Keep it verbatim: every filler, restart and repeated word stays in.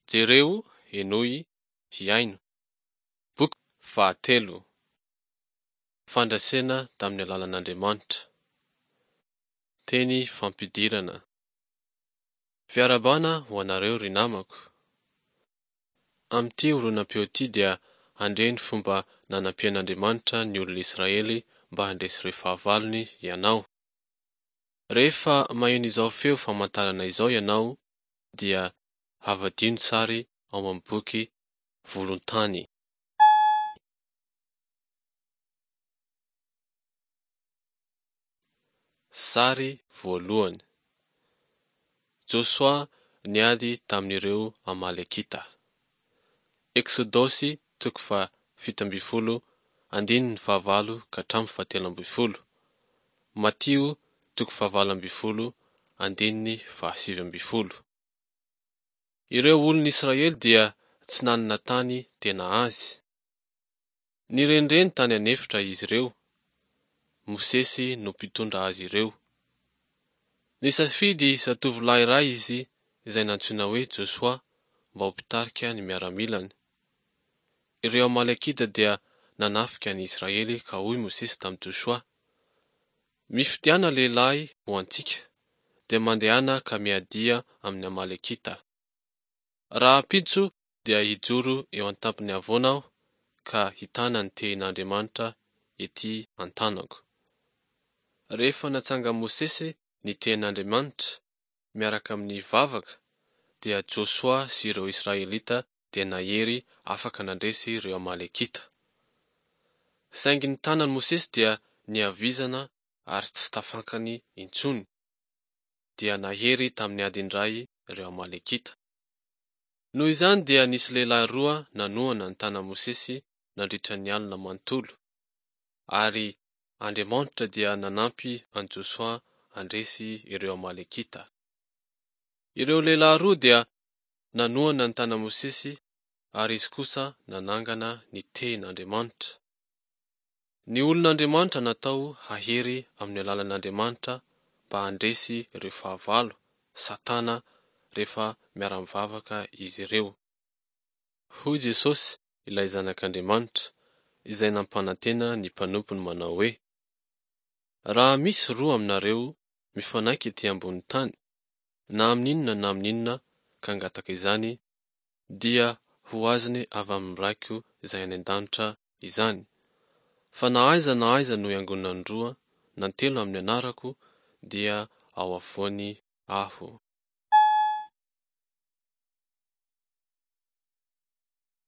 Jereo Enoy Hiaino. Boky fahatelo. Fandrasena tamin'ny alalan'Andriamanitra. Teny fampidirana. Fiarabana ho anareo ry namako. Amin'ity horonam-peo ity dia handre ny fomba nanampian'Andriamanitra ny olona Israely mba handresy ireo fahavalony ianao. Rehefa maheno izao feo famantarana izao ianao dia havadio ny sary ao amin'ny boky volontany. Sary voalohany. Joshua niady tamin'ireo Amalekita. Exodosy toko faha fito ambin'ny folo andininy fahavalo ka hatramin'ny fahatelo ambin'ny folo. Matio toko faha valo ambin'ny folo andininy fahasivy ambin'ny folo. Ireo olon'i Israely dia tsy nanana tany tena azy. Nirendreny tany anefitra izy ireo. Mosesy no mpitondra azy ireo. Nisafidy zatovolahy iray izy izay nantsoina hoe Joshua mba ho mpitarika ny miaramilany. Ireo Amalekita dia nanafika ny Israely ka hoy Mosesy tamin'i Joshua: mifidiana lehilahy ho antsika dia mandehana ka miadia amin'ny Amalekita. Raha hampiditso dia hijoro eo an-tampony havoana aho ka hitana ny tehin'Andriamanitra ety an-tanako. Rehefa natsanga Mosesy ny tehin'Andriamanitra miaraka amin'ny vavaka dia Joshua sy ireo Israelita dia nahery afaka nandresy ireo Amalekita. Saingy ny tanan'i Mosesy dia niavizana ary tsy tafankany intsony dia nahery tamin'ny ady indray ireo Amalekita. Noho izany dia nisy lehilahy roa nanohana ny tanan'i Mosesy nandritra ny alina manontolo, ary Andriamanitra dia nanampy an Joshua handresy ireo Amalekita. Ireo lehilahy roa dia nanohana ny tanan'i Mosesy ary izy kosa nanangana ny tehin'Andriamanitra. Ny olon'Andriamanitra natao hahery amin'ny alalan'Andriamanitra mba handresy ireo fahavalo, Satana, rehefa miara-mivavaka izy ireo. Hoy Jesosy, ilay zanak'Andriamanitra, izay nampanantena ny mpanompony manao hoe: raha misy roa aminareo mifanaiky ety ambony tany, na amin'inona na amin'inona ka hangataka izany, dia ho azony avy amin'ny raiko izay any an-danitra izany. Fa na aiza na aiza no hiangonana ny roa na telo amin'ny anarako dia ao afovoany aho.